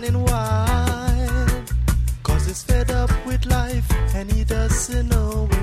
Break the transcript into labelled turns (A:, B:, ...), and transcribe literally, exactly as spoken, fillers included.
A: running wild, cause he's fed up with life and he doesn't know